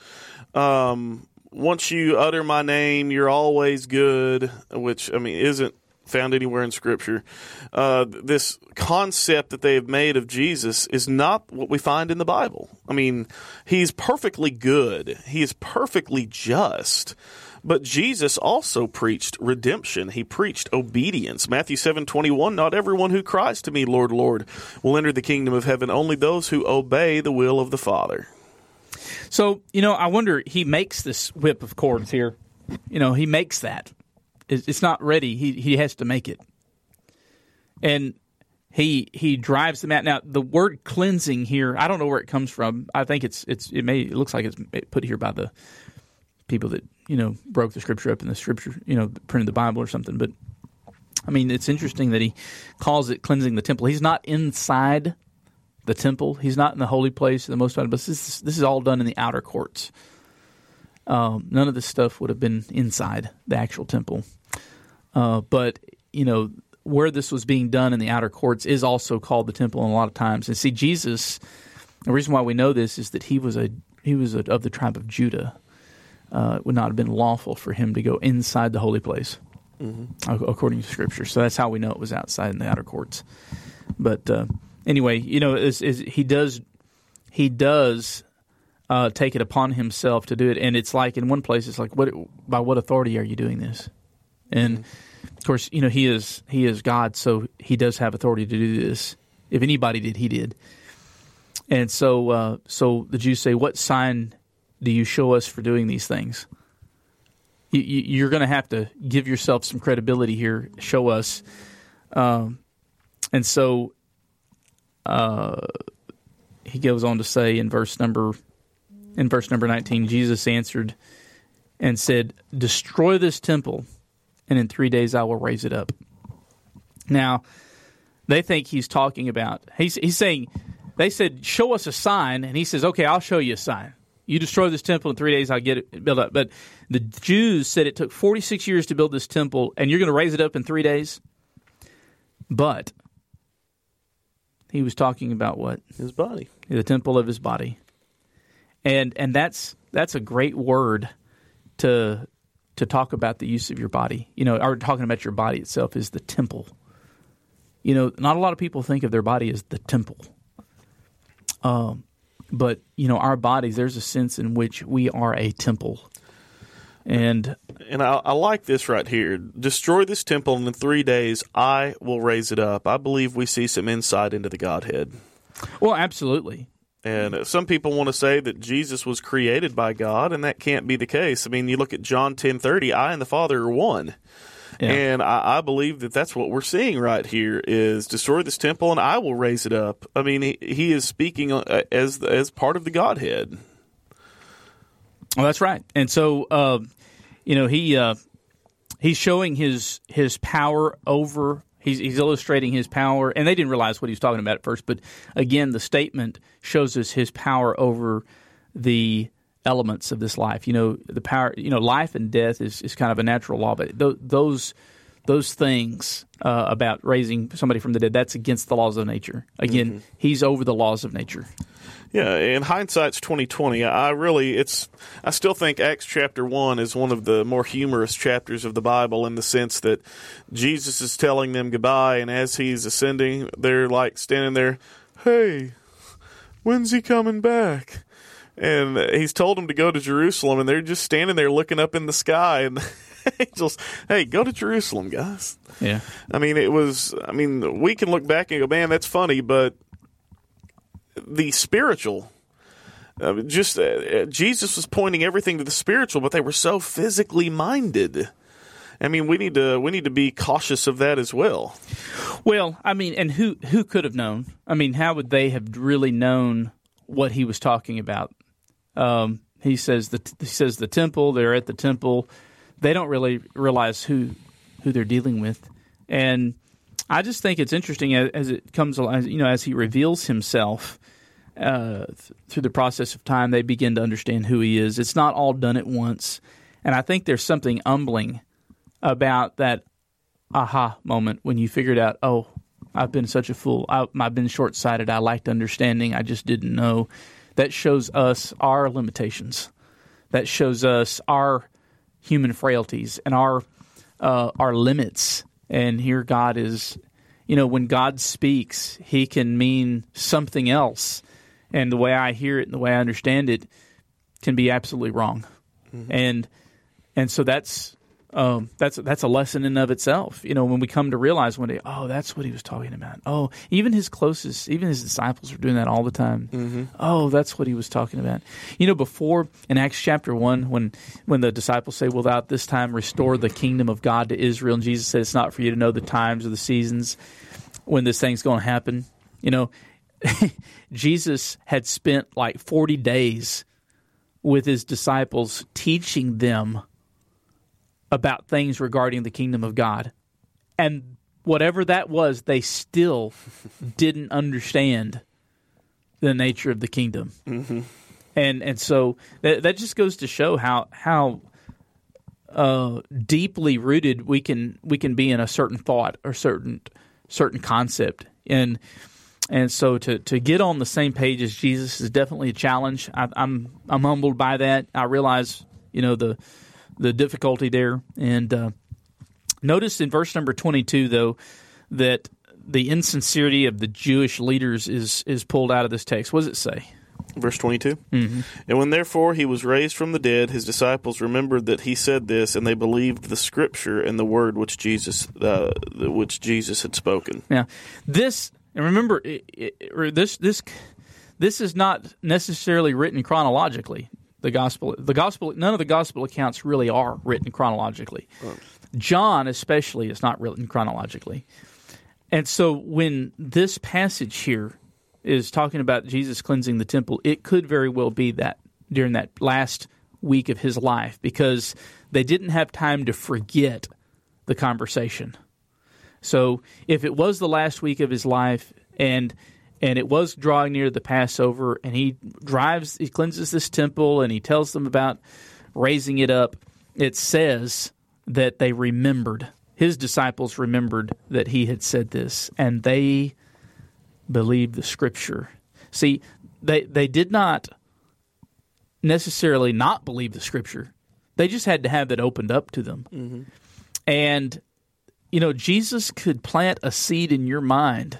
once you utter my name, you're always good, which, isn't found anywhere in Scripture. This concept that they have made of Jesus is not what we find in the Bible. He's perfectly good. He is perfectly just. But Jesus also preached redemption. He preached obedience. Matthew 7:21, not everyone who cries to me, Lord, Lord, will enter the kingdom of heaven, only those who obey the will of the Father. So, I wonder, he makes this whip of cords here. He makes that. It's not ready. He has to make it. And he drives them out. Now, the word cleansing here, I don't know where it comes from. I think it looks like it's put here by the people that, broke the Scripture up in the Scripture, printed the Bible or something. But, it's interesting that he calls it cleansing the temple. He's not inside the temple. He's not in the holy place, the most, but this is all done in the outer courts. None of this stuff would have been inside the actual temple. But, where this was being done in the outer courts is also called the temple a lot of times. And see, Jesus, the reason why we know this is that he was of the tribe of Judah. It would not have been lawful for him to go inside the holy place, according to Scripture. So that's how we know it was outside in the outer courts. But anyway, he does take it upon himself to do it, and it's like in one place, it's like, by what authority are you doing this? And of course, he is God, so he does have authority to do this. If anybody did, he did. And so the Jews say, "What sign do you show us for doing these things?" You're going to have to give yourself some credibility here. Show us. And so he goes on to say in verse number 19, Jesus answered and said, "Destroy this temple, and in 3 days I will raise it up." Now, they think he's talking about, he's saying, they said, "Show us a sign," and he says, "Okay, I'll show you a sign. You destroy this temple, in 3 days I'll get it built up." But the Jews said it took 46 years to build this temple, and you're going to raise it up in 3 days? But he was talking about what? His body. The temple of his body. And that's a great word to talk about the use of your body. Or talking about your body itself is the temple. Not a lot of people think of their body as the temple. But, our bodies, there's a sense in which we are a temple. And I like this right here. Destroy this temple, and in 3 days I will raise it up. I believe we see some insight into the Godhead. Well, absolutely. And some people want to say that Jesus was created by God, and that can't be the case. You look at John 10:30, I and the Father are one. Yeah. And I believe that that's what we're seeing right here is destroy this temple and I will raise it up. He is speaking as part of the Godhead. Well, that's right. And so, he's showing his power over. He's illustrating his power, and they didn't realize what he was talking about at first. But again, the statement shows us his power over the elements of this life. The power. Life and death is kind of a natural law, but those things about raising somebody from the dead, that's against the laws of nature. Again, he's over the laws of nature. Yeah, in hindsight's 20/20. I still think Acts chapter 1 is one of the more humorous chapters of the Bible in the sense that Jesus is telling them goodbye, and as he's ascending, they're like standing there, "Hey, when's he coming back?" And he's told them to go to Jerusalem, and they're just standing there looking up in the sky, and the angels, hey, go to Jerusalem, guys. Yeah. I mean, we can look back and go, man, that's funny, but the spiritual, Jesus was pointing everything to the spiritual, but they were so physically minded. I mean, we need to be cautious of that as well. Well, I mean, and who could have known? I mean, how would they have really known what he was talking about? He says the temple. They're at the temple. They don't really realize who they're dealing with, and I just think it's interesting as it comes, as he reveals himself through the process of time. They begin to understand who he is. It's not all done at once, and I think there's something humbling about that aha moment when you figured out, oh, I've been such a fool. I've been short-sighted. I lacked understanding. I just didn't know. That shows us our limitations. That shows us our human frailties and our limits. And here God is, when God speaks, he can mean something else. And the way I hear it and the way I understand it can be absolutely wrong. Mm-hmm. And so that's a lesson in of itself. When we come to realize one day, oh, that's what he was talking about. Oh, even his disciples are doing that all the time. Mm-hmm. Oh, that's what he was talking about. Before in Acts chapter 1, when the disciples say, "Will thou at this time restore the kingdom of God to Israel?" and Jesus said, "It's not for you to know the times or the seasons when this thing's going to happen." Jesus had spent like 40 days with his disciples teaching them about things regarding the kingdom of God. And whatever that was, they still didn't understand the nature of the kingdom. Mm-hmm. And so that just goes to show how deeply rooted we can be in a certain thought or certain concept. And so to get on the same page as Jesus is definitely a challenge. I'm humbled by that. I realize, the difficulty there. And notice in verse number 22, though, that the insincerity of the Jewish leaders is pulled out of this text. What does it say? Verse 22. Mm-hmm. And when therefore he was raised from the dead, his disciples remembered that he said this, and they believed the scripture and the word which Jesus had spoken. Now, this, and remember, this is not necessarily written chronologically. The gospel, none of the gospel accounts really are written chronologically. Right. John, especially, is not written chronologically. And so when this passage here is talking about Jesus cleansing the temple, it could very well be that during that last week of his life, because they didn't have time to forget the conversation. So if it was the last week of his life and it was drawing near the Passover, and he cleanses this temple, and he tells them about raising it up, it says that they remembered, his disciples remembered that he had said this, and they believed the scripture. See, they did not necessarily not believe the scripture. They just had to have it opened up to them. Mm-hmm. And, Jesus could plant a seed in your mind,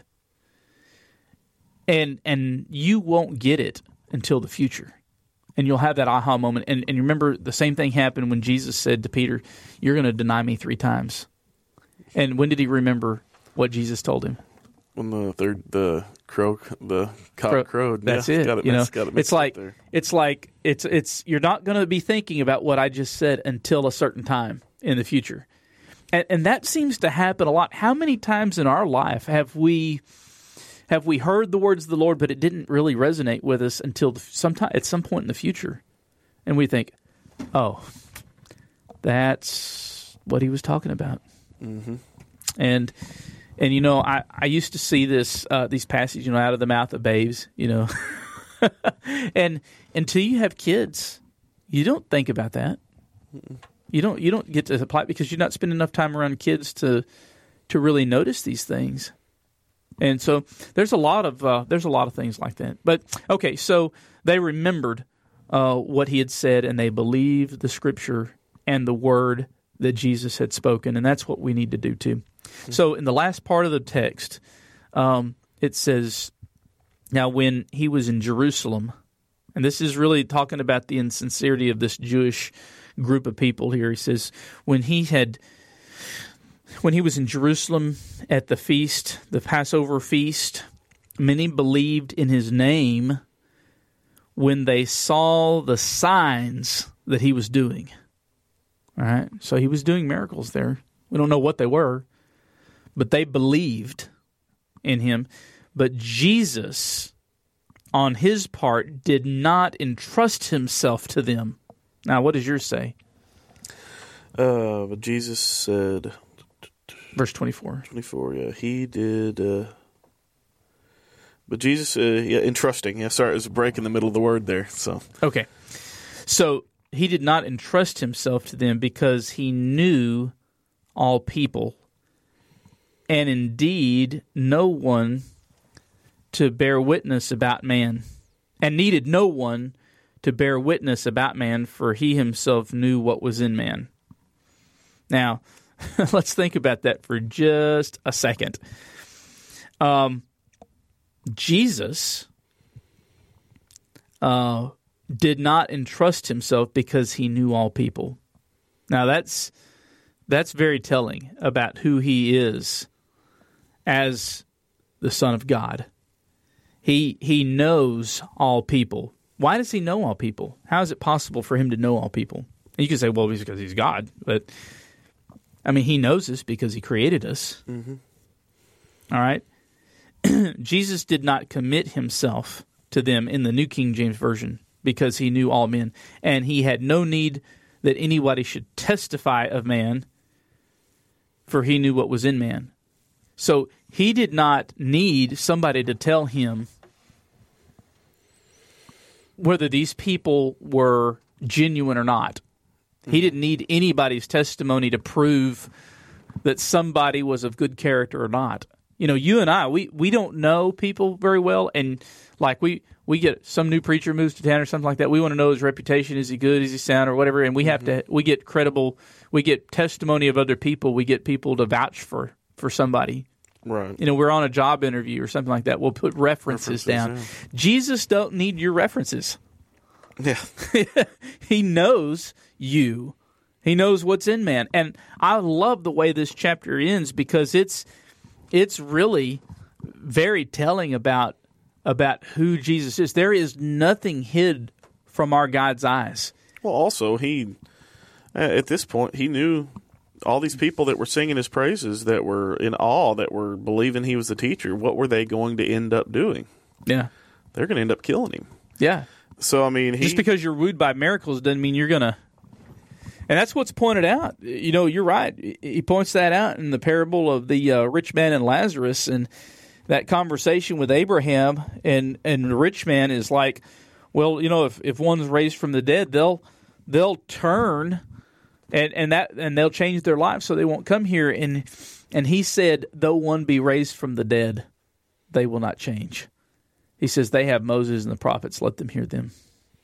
and you won't get it until the future. And you'll have that aha moment. And remember, the same thing happened when Jesus said to Peter, "You're going to deny me 3 times." And when did he remember what Jesus told him? When the cock crowed. That's it. It's like you're not going to be thinking about what I just said until a certain time in the future. And that seems to happen a lot. How many times in our life have we heard the words of the Lord, but it didn't really resonate with us until at some point in the future? And we think, oh, that's what he was talking about. Mm-hmm. And I used to see these passages, out of the mouth of babes, and until you have kids, you don't think about that. Mm-mm. You don't get to apply it because you're not spending enough time around kids to really notice these things. And so there's a lot of things like that. But okay, so they remembered what he had said, and they believed the scripture and the word that Jesus had spoken, and that's what we need to do too. Mm-hmm. So in the last part of the text, it says, "Now when he was in Jerusalem, And this is really talking about the insincerity of this Jewish group of people here. He says, when he was in Jerusalem at the feast, the Passover feast, many believed in his name when they saw the signs that he was doing. All right? So he was doing miracles there. We don't know what they were, but they believed in him. But Jesus, on his part, did not entrust himself to them. Now, what does yours say? But Jesus said... Verse 24. 24, yeah. He did... but Jesus, entrusting. Yeah, sorry, it was a break in the middle of the word there. So okay. So he did not entrust himself to them because he knew all people, and indeed no one to bear witness about man, and needed no one to bear witness about man, for he himself knew what was in man. Now, let's think about that for just a second. Jesus did not entrust himself because he knew all people. Now, that's very telling about who he is as the Son of God. He knows all people. Why does he know all people? How is it possible for him to know all people? And you can say, well, it's because he's God. But, I mean, he knows us because he created us. Mm-hmm. All right? Jesus did not commit himself to them in the New King James Version because he knew all men. And he had no need that anybody should testify of man, for he knew what was in man. So he did not need somebody to tell him whether these people were genuine or not. He didn't need anybody's testimony to prove that somebody was of good character or not. You know, you and I, we don't know people very well, and like we get some new preacher moves to town or something like that. We want to know his reputation. Is he good? Is he sound or whatever? And we have to. We get credible. We get testimony of other people. We get people to vouch for somebody. Right. You know, we're on a job interview or something like that. We'll put references down. Yeah. Jesus don't need your references. Yeah. He knows you. He knows what's in man. And I love the way this chapter ends because it's really very telling about who Jesus is. There is nothing hid from our God's eyes. Well, also, he at this point, he knew all these people that were singing his praises, that were in awe, that were believing he was the teacher. What were they going to end up doing? Yeah. They're going to end up killing him. Yeah. So, I mean, just because you're wooed by miracles doesn't mean you're going to. And that's what's pointed out. You know, you're right. He points that out in the parable of the rich man and Lazarus, and that conversation with Abraham and the rich man is like, well, you know, if one's raised from the dead, they'll turn and they'll change their lives so they won't come here. And he said, though one be raised from the dead, they will not change. He says they have Moses and the prophets. Let them hear them.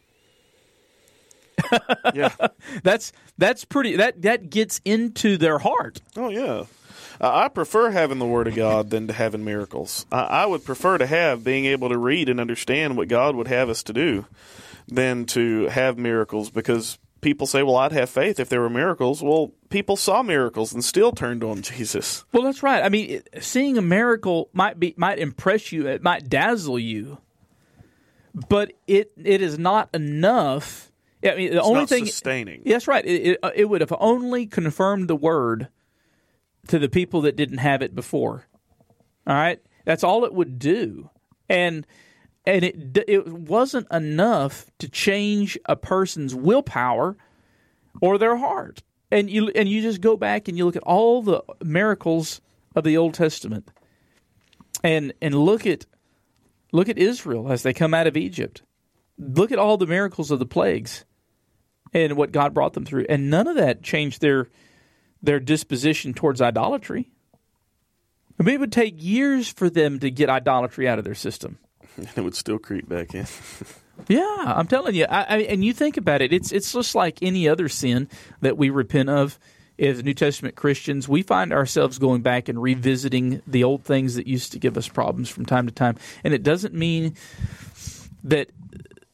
Yeah, that's pretty. That gets into their heart. Oh yeah, I prefer having the Word of God than to having miracles. I would prefer to have being able to read and understand what God would have us to do than to have miracles, because people say, well, I'd have faith if there were miracles. Well, people saw miracles and still turned on Jesus. Well, that's right. I mean, seeing a miracle might impress you. It might dazzle you, but it is not enough. I mean, the only thing sustaining. That's right. It would have only confirmed the word to the people that didn't have it before. All right, that's all it would do, and it wasn't enough to change a person's willpower or their heart. And you just go back and you look at all the miracles of the Old Testament, and look at Israel as they come out of Egypt. Look at all the miracles of the plagues and what God brought them through. And none of that changed their disposition towards idolatry. I mean, it would take years for them to get idolatry out of their system. It would still creep back in. Yeah, I'm telling you. And you think about it, it's just like any other sin that we repent of as New Testament Christians. We find ourselves going back and revisiting the old things that used to give us problems from time to time. And it doesn't mean that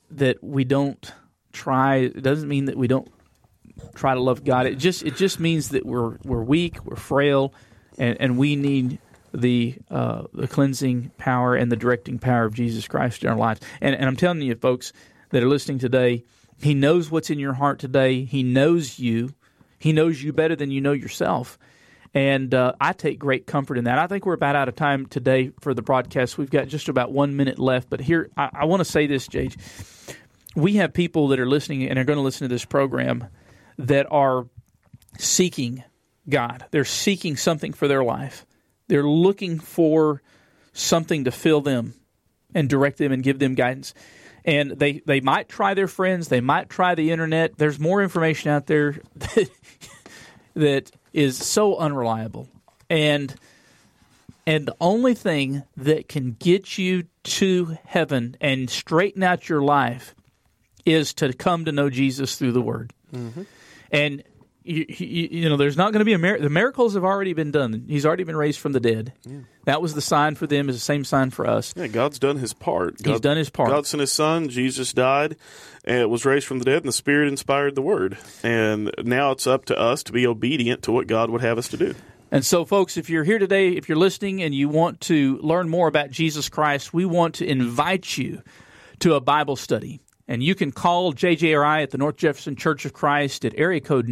that we don't try. It doesn't mean that we don't try to love God. It just means that we're weak, we're frail, and we need the cleansing power and the directing power of Jesus Christ in our lives. And I'm telling you, folks that are listening today, He knows what's in your heart today. He knows you. He knows you better than you know yourself. And I take great comfort in that. I think we're about out of time today for the broadcast. We've got just about 1 minute left. But here, I want to say this, Jage. We have people that are listening and are going to listen to this program that are seeking God. They're seeking something for their life. They're looking for something to fill them and direct them and give them guidance. And they might try their friends. They might try the internet. There's more information out there that is so unreliable. And the only thing that can get you to heaven and straighten out your life is to come to know Jesus through the Word. Mm-hmm. And you know, there's not going to be the miracles have already been done. He's already been raised from the dead. Yeah. That was the sign for them, is the same sign for us. Yeah, God's done His part. He's done His part. God sent His Son, Jesus died, and was raised from the dead, and the Spirit inspired the Word. And now it's up to us to be obedient to what God would have us to do. And so, folks, if you're here today, if you're listening and you want to learn more about Jesus Christ, we want to invite you to a Bible study. And you can call JJ or I at the North Jefferson Church of Christ at area code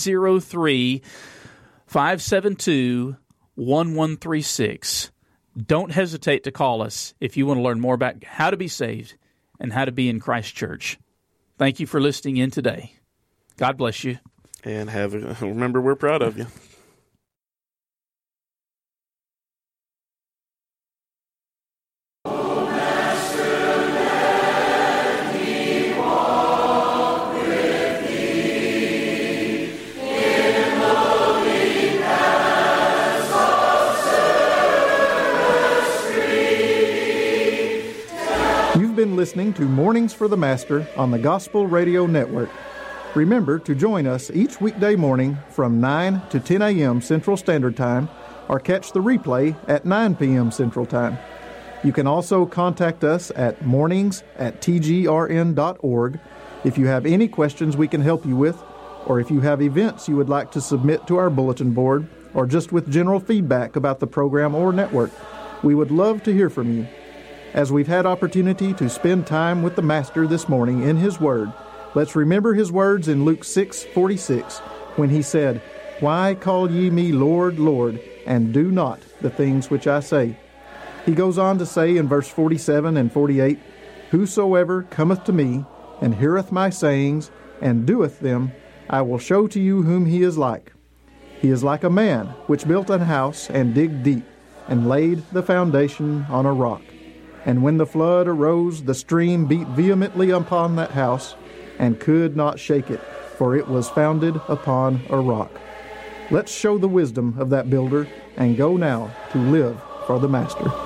903-572-1136. Don't hesitate to call us if you want to learn more about how to be saved and how to be in Christ Church. Thank you for listening in today. God bless you. And remember, we're proud of you. Been listening to Mornings for the Master on the Gospel Radio Network. Remember to join us each weekday morning from 9 to 10 a.m. Central Standard Time, or catch the replay at 9 p.m. Central Time. You can also contact us at mornings@tgrn.org if you have any questions we can help you with, or if you have events you would like to submit to our bulletin board, or just with general feedback about the program or network. We would love to hear from you. As we've had opportunity to spend time with the Master this morning in His Word, let's remember His words in Luke 6:46, when He said, "Why call ye me Lord, Lord, and do not the things which I say?" He goes on to say in verse 47 and 48, "Whosoever cometh to me, and heareth my sayings, and doeth them, I will show to you whom he is like. He is like a man which built an house, and digged deep, and laid the foundation on a rock. And when the flood arose, the stream beat vehemently upon that house, and could not shake it, for it was founded upon a rock." Let's show the wisdom of that builder, and go now to live for the Master.